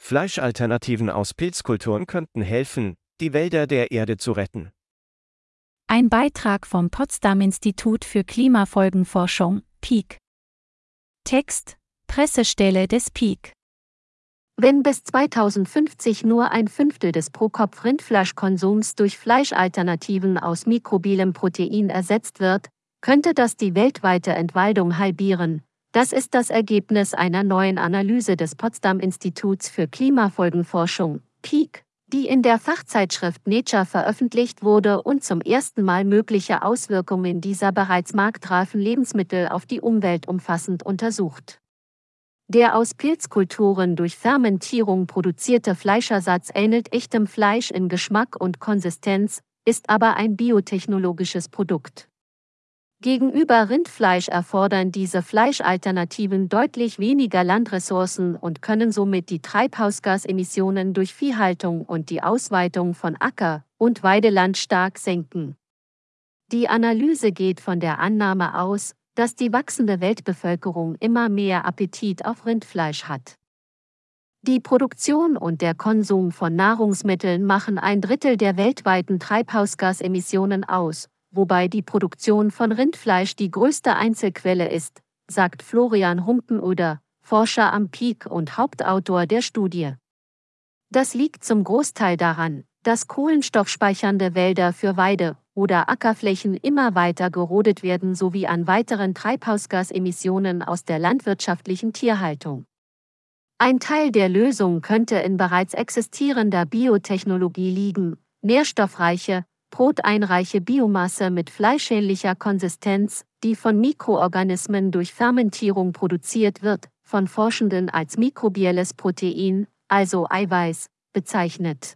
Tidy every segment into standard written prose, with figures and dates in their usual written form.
Fleischalternativen aus Pilzkulturen könnten helfen, die Wälder der Erde zu retten. Ein Beitrag vom Potsdam Institut für Klimafolgenforschung, PIK. Text: Pressestelle des PIK. Wenn bis 2050 nur ein Fünftel des Pro-Kopf-Rindfleischkonsums durch Fleischalternativen aus mikrobiellem Protein ersetzt wird, könnte das die weltweite Entwaldung halbieren. Das ist das Ergebnis einer neuen Analyse des Potsdam Instituts für Klimafolgenforschung, PIK, die in der Fachzeitschrift Nature veröffentlicht wurde und zum ersten Mal mögliche Auswirkungen dieser bereits marktreifen Lebensmittel auf die Umwelt umfassend untersucht. Der aus Pilzkulturen durch Fermentierung produzierte Fleischersatz ähnelt echtem Fleisch in Geschmack und Konsistenz, ist aber ein biotechnologisches Produkt. Gegenüber Rindfleisch erfordern diese Fleischalternativen deutlich weniger Landressourcen und können somit die Treibhausgasemissionen durch Viehhaltung und die Ausweitung von Acker- und Weideland stark senken. Die Analyse geht von der Annahme aus, dass die wachsende Weltbevölkerung immer mehr Appetit auf Rindfleisch hat. Die Produktion und der Konsum von Nahrungsmitteln machen 1/3 der weltweiten Treibhausgasemissionen aus, wobei die Produktion von Rindfleisch die größte Einzelquelle ist, sagt Florian Humpenöder, Forscher am PIK und Hauptautor der Studie. Das liegt zum Großteil daran, dass kohlenstoffspeichernde Wälder für Weide- oder Ackerflächen immer weiter gerodet werden sowie an weiteren Treibhausgasemissionen aus der landwirtschaftlichen Tierhaltung. Ein Teil der Lösung könnte in bereits existierender Biotechnologie liegen, nährstoffreiche, proteinreiche Biomasse mit fleischähnlicher Konsistenz, die von Mikroorganismen durch Fermentierung produziert wird, von Forschenden als mikrobielles Protein, also Eiweiß, bezeichnet.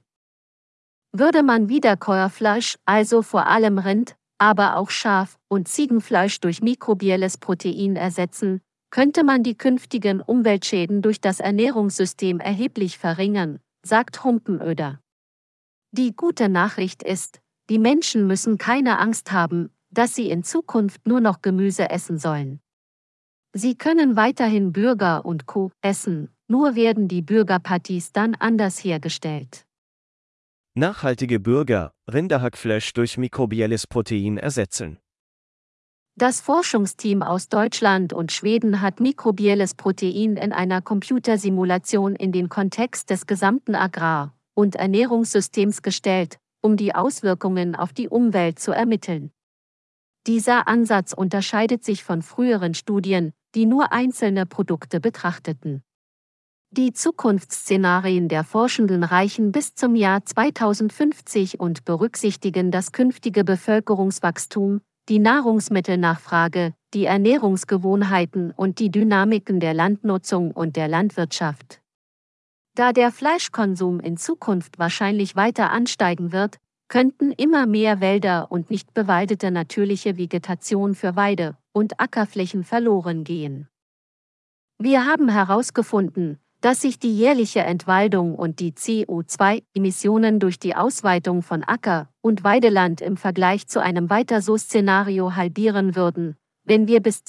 Würde man Wiederkäuerfleisch, also vor allem Rind, aber auch Schaf- und Ziegenfleisch durch mikrobielles Protein ersetzen, könnte man die künftigen Umweltschäden durch das Ernährungssystem erheblich verringern, sagt Humpenöder. Die gute Nachricht ist, die Menschen müssen keine Angst haben, dass sie in Zukunft nur noch Gemüse essen sollen. Sie können weiterhin Burger und Co. essen, nur werden die Burger-Patties dann anders hergestellt. Nachhaltige Burger, Rinderhackfleisch durch mikrobielles Protein ersetzen. Das Forschungsteam aus Deutschland und Schweden hat mikrobielles Protein in einer Computersimulation in den Kontext des gesamten Agrar- und Ernährungssystems gestellt, um die Auswirkungen auf die Umwelt zu ermitteln. Dieser Ansatz unterscheidet sich von früheren Studien, die nur einzelne Produkte betrachteten. Die Zukunftsszenarien der Forschenden reichen bis zum Jahr 2050 und berücksichtigen das künftige Bevölkerungswachstum, die Nahrungsmittelnachfrage, die Ernährungsgewohnheiten und die Dynamiken der Landnutzung und der Landwirtschaft. Da der Fleischkonsum in Zukunft wahrscheinlich weiter ansteigen wird, könnten immer mehr Wälder und nicht bewaldete natürliche Vegetation für Weide- und Ackerflächen verloren gehen. Wir haben herausgefunden, dass sich die jährliche Entwaldung und die CO2-Emissionen durch die Ausweitung von Acker- und Weideland im Vergleich zu einem Weiter-so-Szenario halbieren würden, wenn wir bis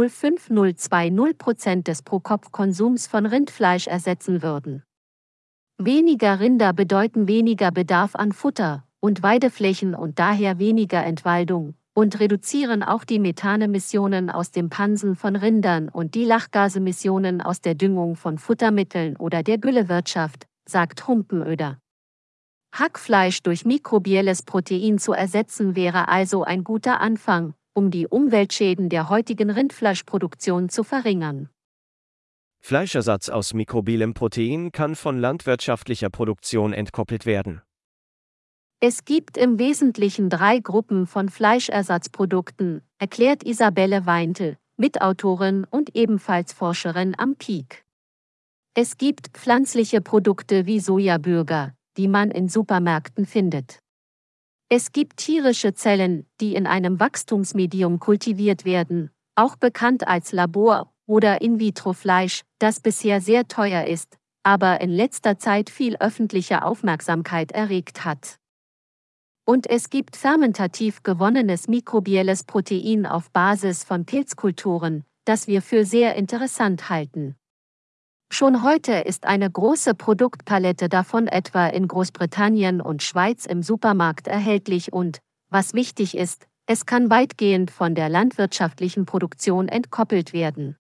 2050 des Pro-Kopf-Konsums von Rindfleisch ersetzen würden. Weniger Rinder bedeuten weniger Bedarf an Futter und Weideflächen und daher weniger Entwaldung und reduzieren auch die Methanemissionen aus dem Pansen von Rindern und die Lachgasemissionen aus der Düngung von Futtermitteln oder der Güllewirtschaft, sagt Humpenöder. Hackfleisch durch mikrobielles Protein zu ersetzen wäre also ein guter Anfang, um die Umweltschäden der heutigen Rindfleischproduktion zu verringern. Fleischersatz aus mikrobiellem Protein kann von landwirtschaftlicher Produktion entkoppelt werden. Es gibt im Wesentlichen 3 Gruppen von Fleischersatzprodukten, erklärt Isabelle Weintel, Mitautorin und ebenfalls Forscherin am PIK. Es gibt pflanzliche Produkte wie Sojaburger, die man in Supermärkten findet. Es gibt tierische Zellen, die in einem Wachstumsmedium kultiviert werden, auch bekannt als Labor- oder In-vitro-Fleisch, das bisher sehr teuer ist, aber in letzter Zeit viel öffentliche Aufmerksamkeit erregt hat. Und es gibt fermentativ gewonnenes mikrobielles Protein auf Basis von Pilzkulturen, das wir für sehr interessant halten. Schon heute ist eine große Produktpalette davon etwa in Großbritannien und Schweiz im Supermarkt erhältlich und, was wichtig ist, es kann weitgehend von der landwirtschaftlichen Produktion entkoppelt werden.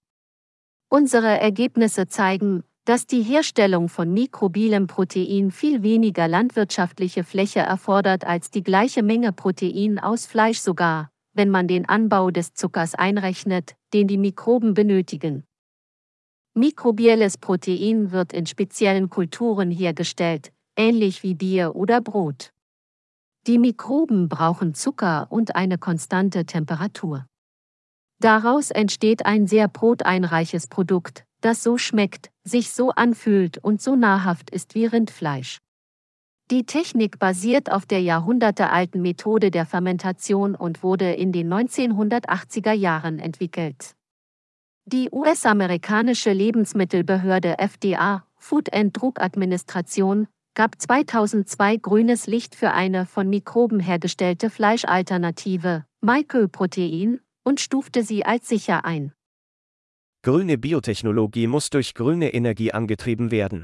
Unsere Ergebnisse zeigen, dass die Herstellung von mikrobiellem Protein viel weniger landwirtschaftliche Fläche erfordert als die gleiche Menge Protein aus Fleisch sogar, wenn man den Anbau des Zuckers einrechnet, den die Mikroben benötigen. Mikrobielles Protein wird in speziellen Kulturen hergestellt, ähnlich wie Bier oder Brot. Die Mikroben brauchen Zucker und eine konstante Temperatur. Daraus entsteht ein sehr proteinreiches Produkt, das so schmeckt, sich so anfühlt und so nahrhaft ist wie Rindfleisch. Die Technik basiert auf der jahrhundertealten Methode der Fermentation und wurde in den 1980er Jahren entwickelt. Die US-amerikanische Lebensmittelbehörde FDA, Food and Drug Administration, gab 2002 grünes Licht für eine von Mikroben hergestellte Fleischalternative, Mycoprotein, und stufte sie als sicher ein. Grüne Biotechnologie muss durch grüne Energie angetrieben werden.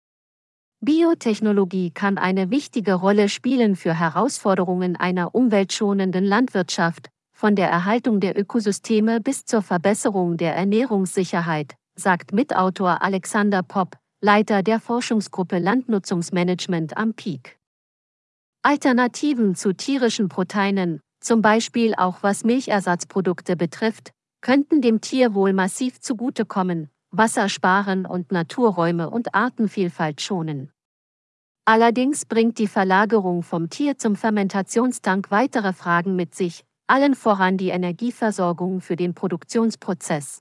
Biotechnologie kann eine wichtige Rolle spielen für Herausforderungen einer umweltschonenden Landwirtschaft, von der Erhaltung der Ökosysteme bis zur Verbesserung der Ernährungssicherheit, sagt Mitautor Alexander Popp, Leiter der Forschungsgruppe Landnutzungsmanagement am PIK. Alternativen zu tierischen Proteinen, zum Beispiel auch was Milchersatzprodukte betrifft, könnten dem Tierwohl massiv zugutekommen, Wasser sparen und Naturräume und Artenvielfalt schonen. Allerdings bringt die Verlagerung vom Tier zum Fermentationstank weitere Fragen mit sich, allen voran die Energieversorgung für den Produktionsprozess.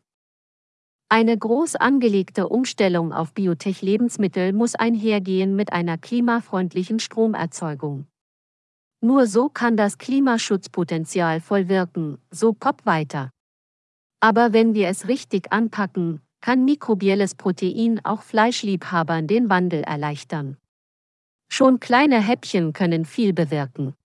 Eine groß angelegte Umstellung auf Biotech-Lebensmittel muss einhergehen mit einer klimafreundlichen Stromerzeugung. Nur so kann das Klimaschutzpotenzial voll wirken, so Popp weiter. Aber wenn wir es richtig anpacken, kann mikrobielles Protein auch Fleischliebhabern den Wandel erleichtern. Schon kleine Häppchen können viel bewirken.